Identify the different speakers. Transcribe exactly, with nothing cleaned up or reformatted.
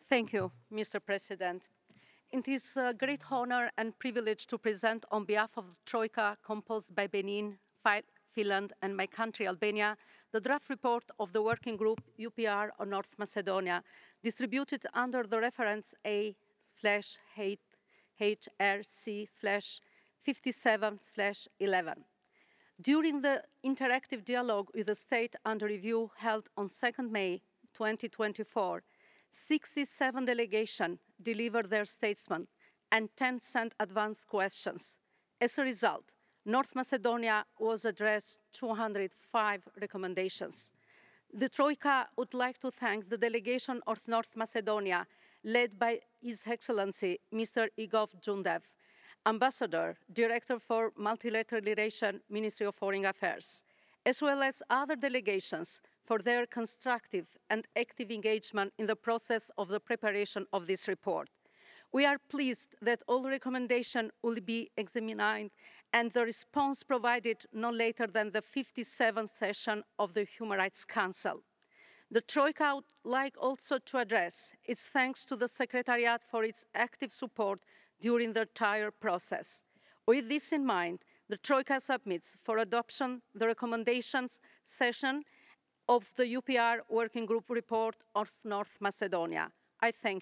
Speaker 1: Thank you, Mister President. It is a great honor and privilege to present on behalf of Troika, composed by Benin, Fi- Finland, and my country, Albania, the draft report of the Working Group U P R on North Macedonia, distributed under the reference A slash H R C slash fifty-seven slash eleven. During the interactive dialogue with the state under review held on second May twenty twenty-four, sixty-seven delegations delivered their statements and ten sent advance questions. As a result, North Macedonia was addressed two hundred five recommendations. The Troika would like to thank the delegation of North Macedonia, led by His Excellency Mister Igor Jundev, Ambassador, Director for Multilateral Relations, Ministry of Foreign Affairs, as well as other delegations for their constructive and active engagement in the process of the preparation of this report. We are pleased that all recommendations will be examined and the response provided no later than the fifty-seventh session of the Human Rights Council. The Troika would like also to address its thanks to the Secretariat for its active support during the entire process. With this in mind, the Troika submits for adoption the recommendations session of the U P R Working Group report of North Macedonia. I thank